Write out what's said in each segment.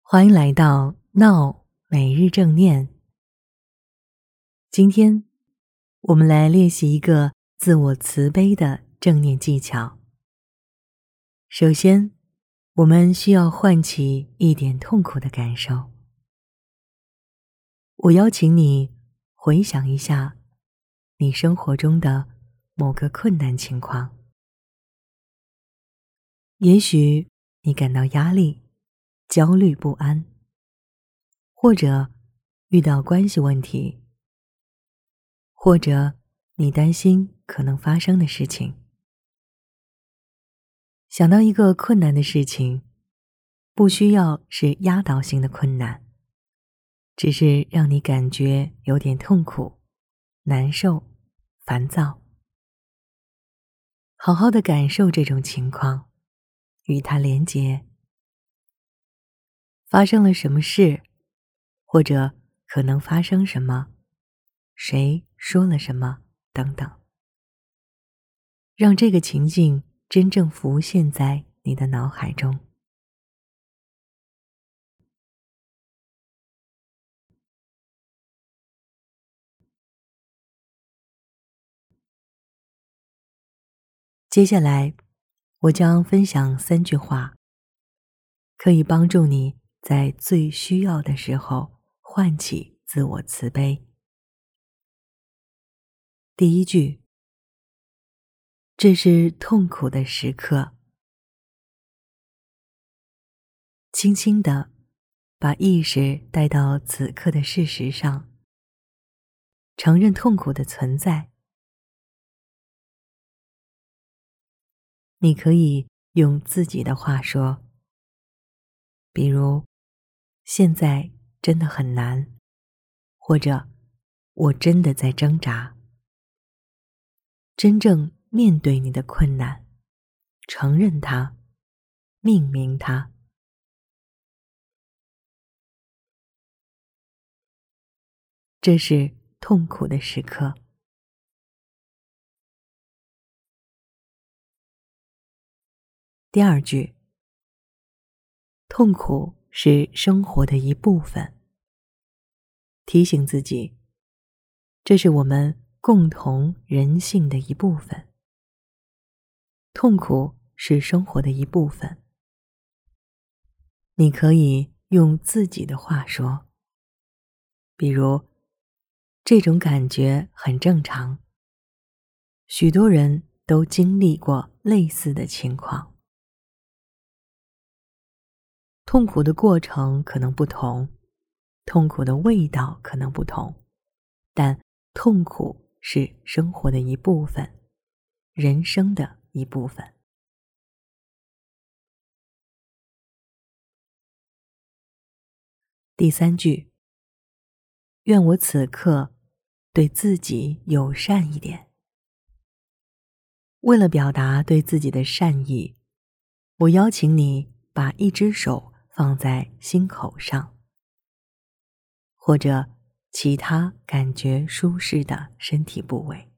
欢迎来到闹每日正念。今天我们来练习一个自我慈悲的正念技巧。首先，我们需要唤起一点痛苦的感受。我邀请你回想一下你生活中的某个困难情况。也许你感到压力、焦虑不安，或者遇到关系问题，或者你担心可能发生的事情。想到一个困难的事情，不需要是压倒性的困难，只是让你感觉有点痛苦、难受、烦躁。好好的感受这种情况，与它连结。发生了什么事，或者可能发生什么，谁说了什么，等等。让这个情境真正浮现在你的脑海中。接下来，我将分享3句话，可以帮助你在最需要的时候唤起自我慈悲。第一句，这是痛苦的时刻。轻轻地把意识带到此刻的事实上，承认痛苦的存在。你可以用自己的话说，比如，现在真的很难，或者我真的在挣扎。真正面对你的困难，承认它，命名它。这是痛苦的时刻。第二句，痛苦是生活的一部分。提醒自己，这是我们共同人性的一部分。痛苦是生活的一部分。你可以用自己的话说，比如，这种感觉很正常。许多人都经历过类似的情况。痛苦的过程可能不同，痛苦的味道可能不同，但痛苦是生活的一部分，人生的一部分。第3句，愿我此刻对自己友善一点。为了表达对自己的善意，我邀请你把一只手放在心口上，或者其他感觉舒适的身体部位，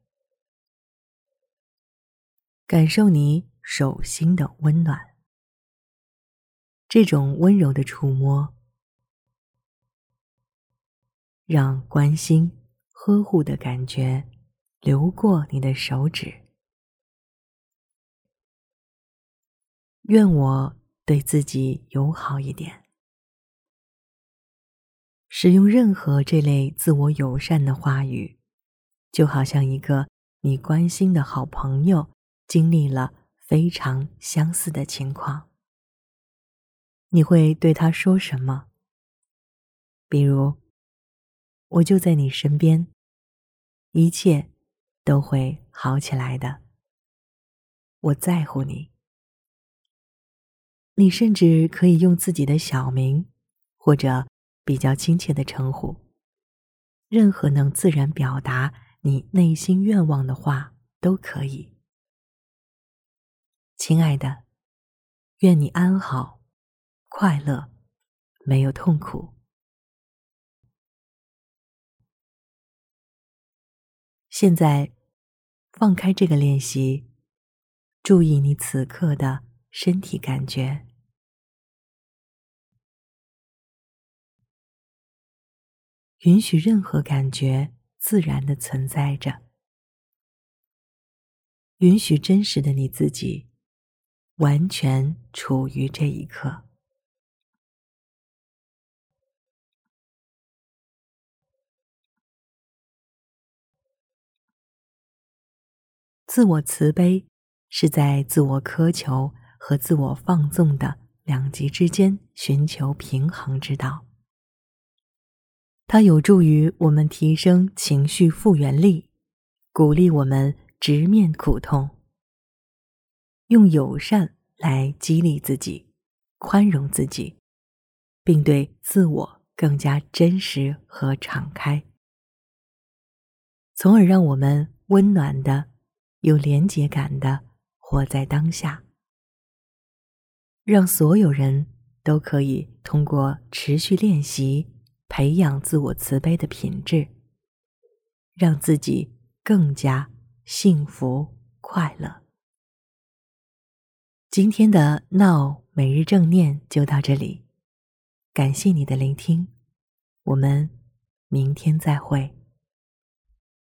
感受你手心的温暖。这种温柔的触摸，让关心、呵护的感觉流过你的手指。愿我对自己友好一点。使用任何这类自我友善的话语，就好像一个你关心的好朋友经历了非常相似的情况。你会对他说什么？比如，我就在你身边，一切都会好起来的。我在乎你。你甚至可以用自己的小名，或者比较亲切的称呼。任何能自然表达你内心愿望的话都可以。亲爱的，愿你安好、快乐，没有痛苦。现在，放开这个练习，注意你此刻的身体感觉。 允许任何感觉自然地存在着，允许真实的你自己完全处于这一刻。自我慈悲是在自我苛求和自我放纵的两极之间寻求平衡之道。它有助于我们提升情绪复原力，鼓励我们直面苦痛，用友善来激励自己，宽容自己，并对自我更加真实和敞开，从而让我们温暖的、有连结感的活在当下，让所有人都可以通过持续练习培养自我慈悲的品质，让自己更加幸福快乐。今天的闹每日正念就到这里，感谢你的聆听，我们明天再会。